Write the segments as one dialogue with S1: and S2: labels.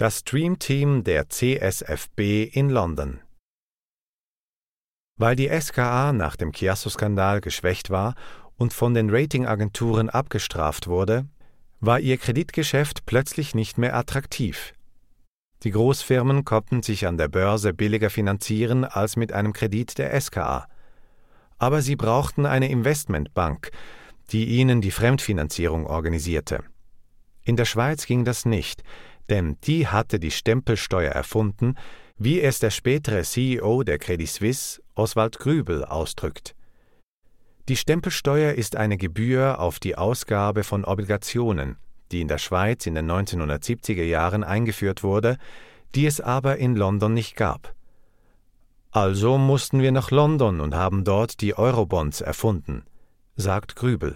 S1: Das Dream Team der CSFB in London. Weil die SKA nach dem Chiasso-Skandal geschwächt war und von den Ratingagenturen abgestraft wurde, war ihr Kreditgeschäft plötzlich nicht mehr attraktiv. Die Großfirmen konnten sich an der Börse billiger finanzieren als mit einem Kredit der SKA. Aber sie brauchten eine Investmentbank, die ihnen die Fremdfinanzierung organisierte. In der Schweiz ging das nicht, denn die hatte die Stempelsteuer erfunden, wie es der spätere CEO der Credit Suisse, Oswald Grübel, ausdrückt. Die Stempelsteuer ist eine Gebühr auf die Ausgabe von Obligationen, die in der Schweiz in den 1970er Jahren eingeführt wurde, die es aber in London nicht gab. Also mussten wir nach London und haben dort die Eurobonds erfunden, sagt Grübel.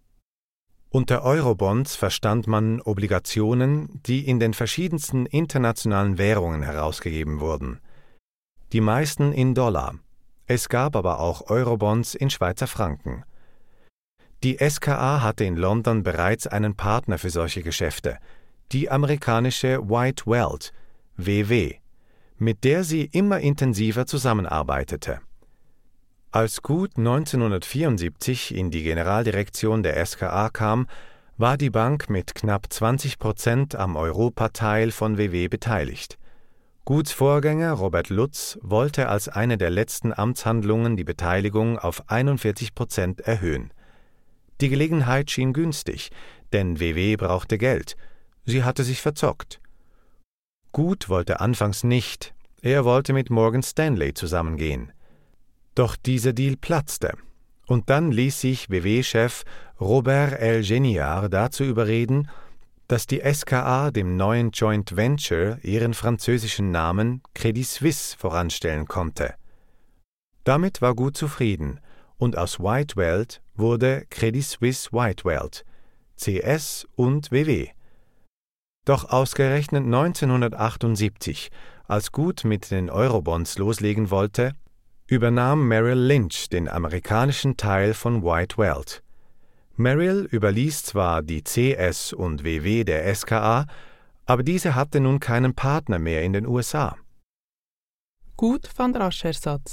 S1: Unter Eurobonds verstand man Obligationen, die in den verschiedensten internationalen Währungen herausgegeben wurden. Die meisten in Dollar. Es gab aber auch Eurobonds in Schweizer Franken. Die SKA hatte in London bereits einen Partner für solche Geschäfte, die amerikanische White Welt, WW, mit der sie immer intensiver zusammenarbeitete. Als Gut 1974 in die Generaldirektion der SKA kam, war die Bank mit knapp 20% am Europateil von WW beteiligt. Guts Vorgänger Robert Lutz wollte als eine der letzten Amtshandlungen die Beteiligung auf 41% erhöhen. Die Gelegenheit schien günstig, denn WW brauchte Geld. Sie hatte sich verzockt. Gut wollte anfangs nicht, er wollte mit Morgan Stanley zusammengehen. Doch dieser Deal platzte, und dann ließ sich WW-Chef Robert L. Geniard dazu überreden, dass die SKA dem neuen Joint Venture ihren französischen Namen Credit Suisse voranstellen konnte. Damit war Gut zufrieden, und aus White Welt wurde Credit Suisse White Welt, CS und WW. Doch ausgerechnet 1978, als Gut mit den Eurobonds loslegen wollte, übernahm Merrill Lynch den amerikanischen Teil von White Welt. Merrill überließ zwar die CS und WW der SKA, aber diese hatte nun keinen Partner mehr in den USA.
S2: Gut fand rasch Ersatz.